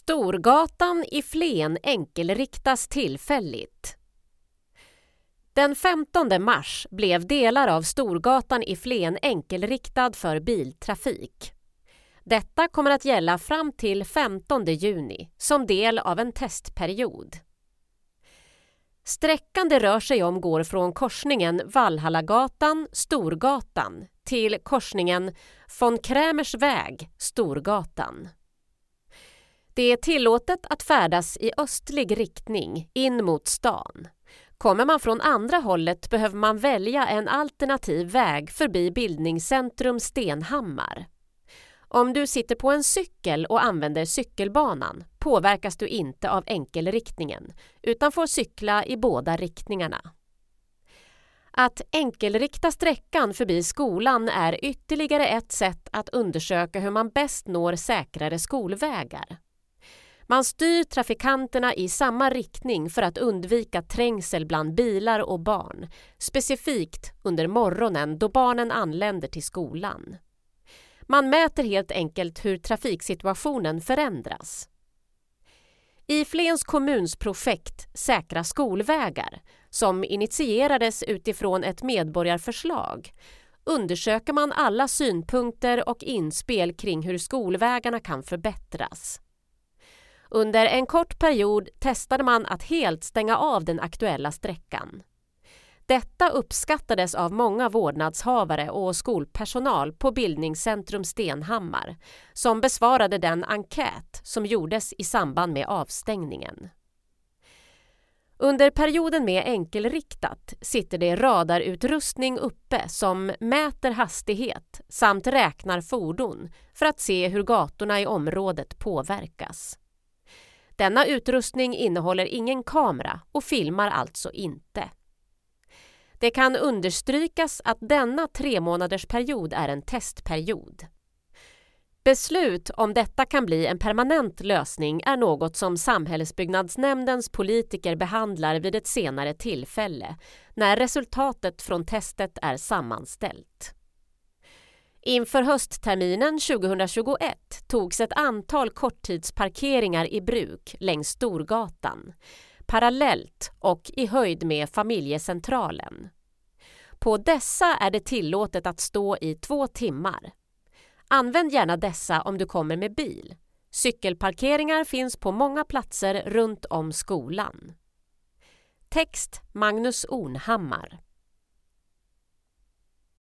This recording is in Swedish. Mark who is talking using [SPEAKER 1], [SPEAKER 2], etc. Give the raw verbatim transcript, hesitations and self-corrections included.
[SPEAKER 1] Storgatan i Flen enkelriktas tillfälligt. Den femtonde mars blev delar av Storgatan i Flen enkelriktad för biltrafik. Detta kommer att gälla fram till femtonde juni som del av en testperiod. Sträckan det rör sig om går från korsningen Valhallagatan, Storgatan till korsningen von Krämers väg, Storgatan. Det är tillåtet att färdas i östlig riktning in mot stan. Kommer man från andra hållet behöver man välja en alternativ väg förbi Bildningscentrum Stenhammar. Om du sitter på en cykel och använder cykelbanan påverkas du inte av enkelriktningen utan får cykla i båda riktningarna. Att enkelrikta sträckan förbi skolan är ytterligare ett sätt att undersöka hur man bäst når säkrare skolvägar. Man styr trafikanterna i samma riktning för att undvika trängsel bland bilar och barn, specifikt under morgonen då barnen anländer till skolan. Man mäter helt enkelt hur trafiksituationen förändras. I Flens kommuns projekt Säkra skolvägar, som initierades utifrån ett medborgarförslag, undersöker man alla synpunkter och inspel kring hur skolvägarna kan förbättras. Under en kort period testade man att helt stänga av den aktuella sträckan. Detta uppskattades av många vårdnadshavare och skolpersonal på Bildningscentrum Stenhammar som besvarade den enkät som gjordes i samband med avstängningen. Under perioden med enkelriktat sitter det radarutrustning uppe som mäter hastighet samt räknar fordon för att se hur gatorna i området påverkas. Denna utrustning innehåller ingen kamera och filmar alltså inte. Det kan understrykas att denna tre månaders period är en testperiod. Beslut om detta kan bli en permanent lösning är något som Samhällsbyggnadsnämndens politiker behandlar vid ett senare tillfälle, när resultatet från testet är sammanställt. Inför höstterminen tjugohundratjugoett togs ett antal korttidsparkeringar i bruk längs Storgatan, parallellt och i höjd med familjecentralen. På dessa är det tillåtet att stå i två timmar. Använd gärna dessa om du kommer med bil. Cykelparkeringar finns på många platser runt om skolan. Text Magnus Ornhammar.